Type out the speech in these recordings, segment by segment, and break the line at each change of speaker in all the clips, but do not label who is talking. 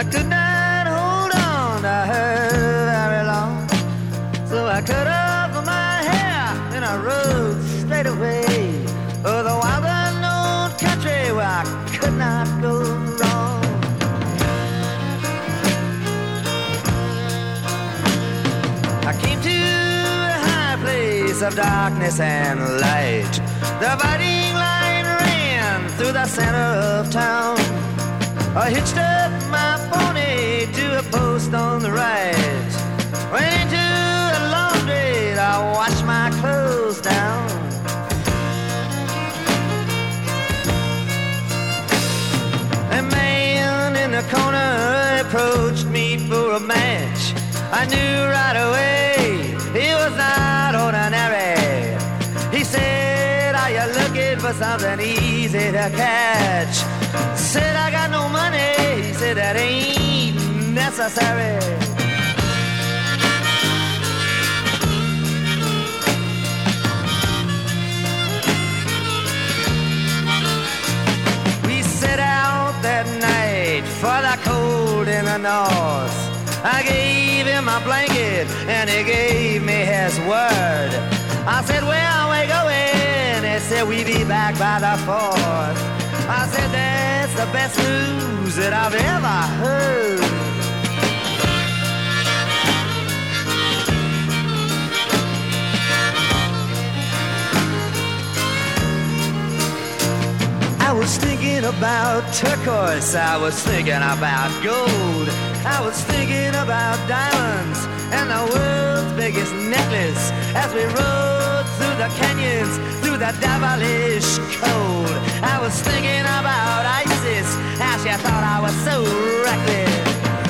I could not hold on to her very long. So I cut off my hair and I rode straight away. Oh, the wild unknown country where I could not go wrong. I came to a high place of darkness and light. The dividing line ran through the center of town. I hitched up my pony to a post on the right. Went into a laundry to wash my clothes down. A man in the corner approached me for a match. I knew right away he was not ordinary. He said, "Are you looking for something easy to catch?" Said, "I got no money." He said, "That ain't necessary." We set out that night for the cold in the north. I gave him my blanket and he gave me his word. I said, "Where are we going?" He said, "We'll be back by the 4th." I said, "That's the best news that I've ever heard." I was thinking about turquoise, I was thinking about gold, I was thinking about diamonds and the world's biggest necklace as we rode through the canyons, through the devilish cold. I was thinking about Isis, how she thought I was so reckless.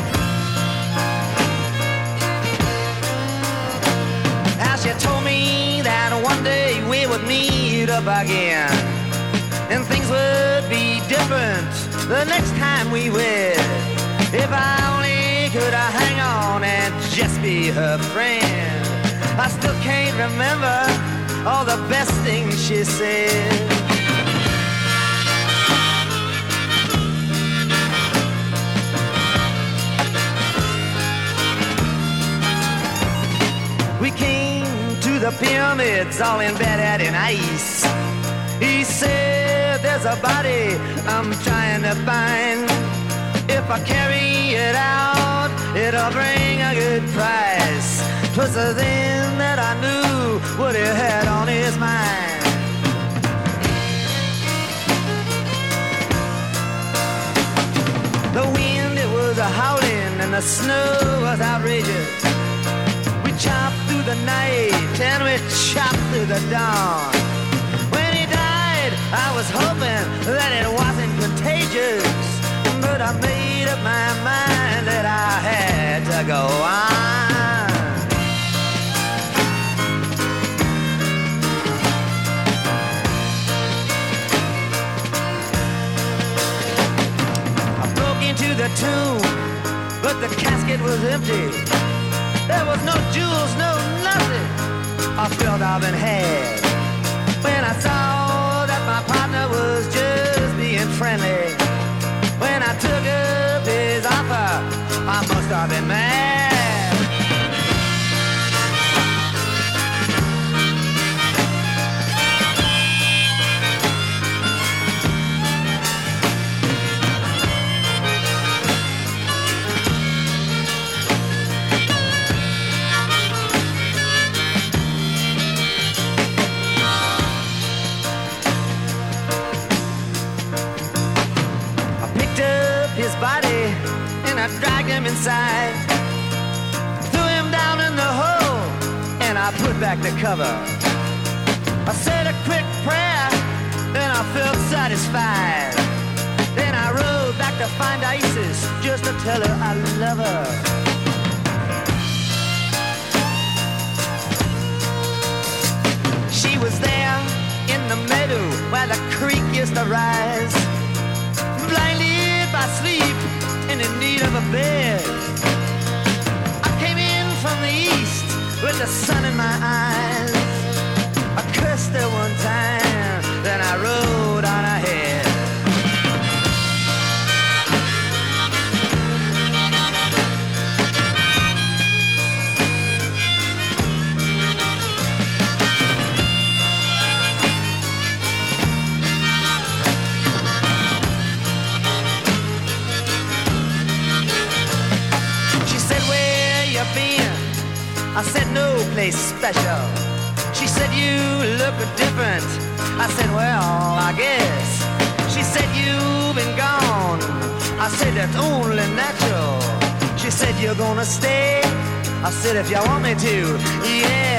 How she told me that one day we would meet up again and things would be different the next time we wed. If I only could hang on and just be her friend. I still can't remember all the best things she said. We came to the pyramids all embedded in ice. He said, "There's a body I'm trying to find. If I carry it out, it'll bring a good price." 'Twas then that I knew what he had on his mind. The wind, it was a-howling and the snow was outrageous. We chopped through the night and we chopped through the dawn. I was hoping that it wasn't contagious, but I made up my mind that I had to go on. I broke into the tomb, but the casket was empty. There was no jewels, no nothing I felt I've been had. When I saw my partner was just being friendly, when I took up his offer, I must have been mad. Body and I dragged him inside, threw him down in the hole and I put back the cover. I said a quick prayer and I felt satisfied. Then I rode back to find Isis just to tell her I love her. She was there in the meadow where the creek used to rise, blinded by sleep and in need of a bed. I came in from the east with the sun in my eyes. I cursed her one time, then I rode on ahead. I said, no place special. She said, you look different. I said, well, I guess. She said, you've been gone. I said, that's only natural. She said, you're gonna stay. I said, if you want me to, yeah.